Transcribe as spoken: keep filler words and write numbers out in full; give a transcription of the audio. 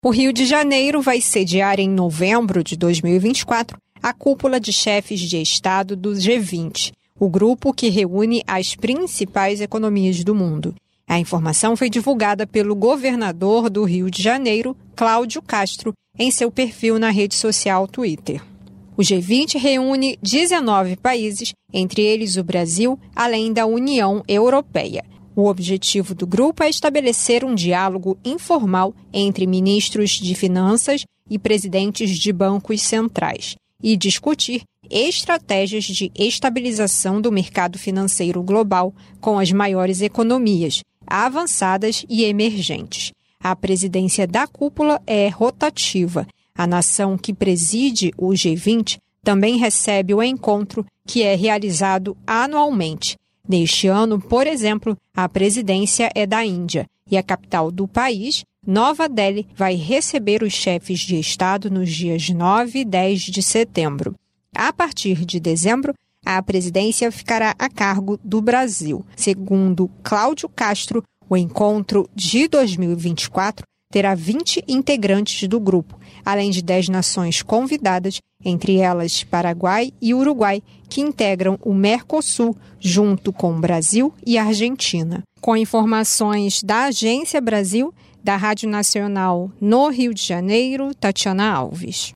O Rio de Janeiro vai sediar em novembro de dois mil e vinte e quatro a cúpula de chefes de Estado do G vinte, o grupo que reúne as principais economias do mundo. A informação foi divulgada pelo governador do Rio de Janeiro, Cláudio Castro, em seu perfil na rede social Twitter. O G vinte reúne dezenove países, entre eles o Brasil, além da União Europeia. O objetivo do grupo é estabelecer um diálogo informal entre ministros de finanças e presidentes de bancos centrais e discutir estratégias de estabilização do mercado financeiro global com as maiores economias, avançadas e emergentes. A presidência da cúpula é rotativa. A nação que preside o G vinte também recebe o encontro, que é realizado anualmente. Neste ano, por exemplo, a presidência é da Índia e a capital do país, Nova Delhi, vai receber os chefes de Estado nos dias nove e dez de setembro. A partir de dezembro, a presidência ficará a cargo do Brasil. Segundo Cláudio Castro, o encontro de dois mil e vinte e quatro terá vinte integrantes do grupo, além de dez nações convidadas, entre elas Paraguai e Uruguai, que integram o Mercosul, junto com Brasil e Argentina. Com informações da Agência Brasil, da Rádio Nacional no Rio de Janeiro, Tatiana Alves.